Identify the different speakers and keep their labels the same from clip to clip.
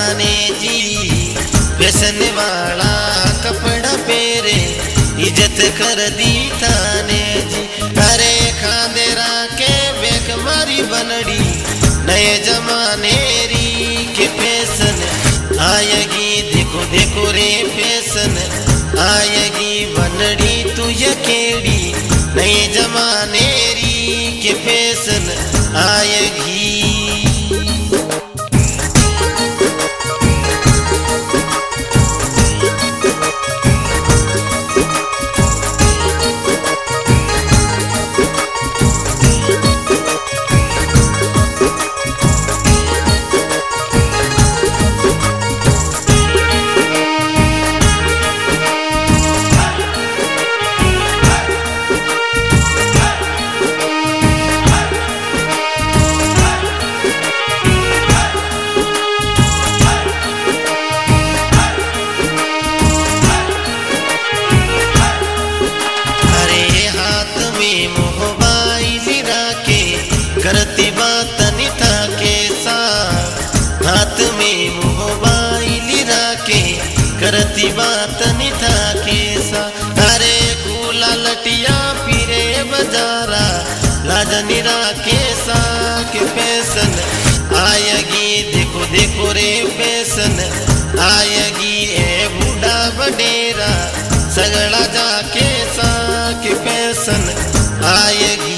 Speaker 1: थाने जी, फैशन वाला कपड़ा पहरे इज्जत कर दी थाने जी। अरे खांदेरा के बेक मारी बनड़ी नए जमाने री के फैशन आएगी, देखो देखो रे फैशन आएगी बनड़ी तू यकेड़ी नए जमाने री के फैशन आएगी। करती बात निथा के साथ हाथ में मोबाइल रखे करती बात निथा के साथ। अरे कूला लटिया फिरे बजारा लाजनी राके सा के फैशन आएगी, देखो देखो रे फैशन आएगी। ए बूढ़ा बडेरा सगड़ा जाके सा के फैशन आएगी।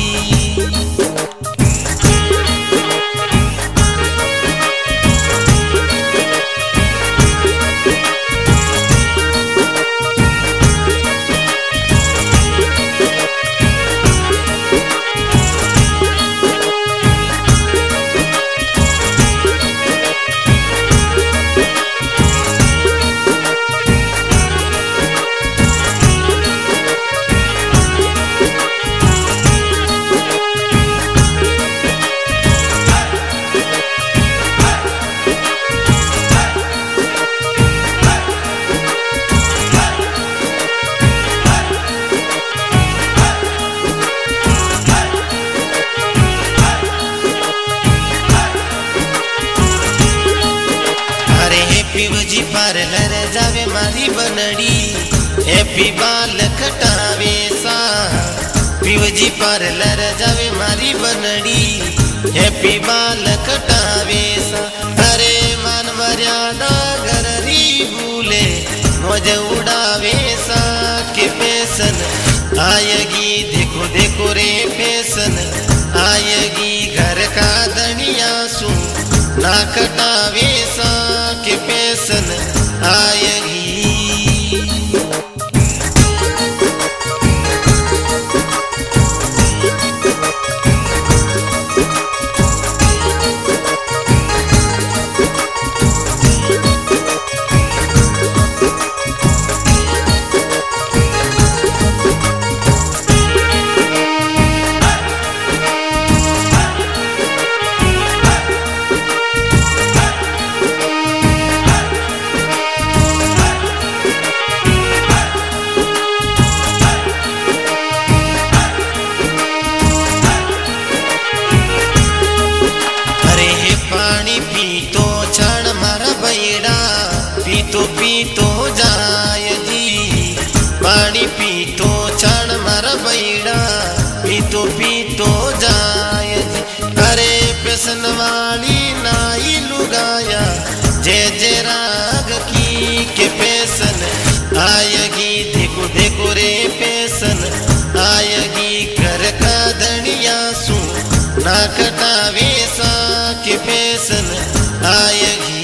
Speaker 1: पीवजी पार्लर जावे मारी बनड़ी हैप्पी बाल कटावे सा। पीवजी पार्लर जावे मारी बनड़ी हैप्पी बाल कटावे सा। अरे मान मर्यादा घररी भूले मौज उड़ावे सा के फैशन आएगी, देखो देखो रे फैशन आएगी। घर का दनिया सू ना कटावे सा के फैशन आएगी। पीतो जाय जी पानी पीतो छाण मारा बैड़ा पीतो जाय जी। अरे फैशन वाली नाई लुगाया जय जय राग की के फैशन आएगी, देखो देखो रे फैशन आएगी। घर का धनिया सू ना कटावे सा के फैशन आएगी।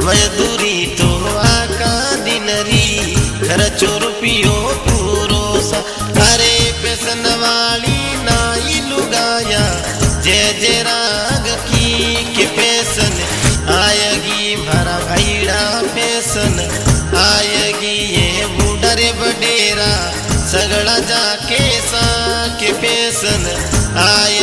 Speaker 1: मजदूरी तो आका दिनरी खर्चो रुपयो पूरो सा। अरे पेशन वाली नाई लुगाया जय जय राग की के पेशन आएगी मारा भैड़ा पेशन आएगी ये बूढ़े बडेरा सगड़ा जाके सा के पेशन आए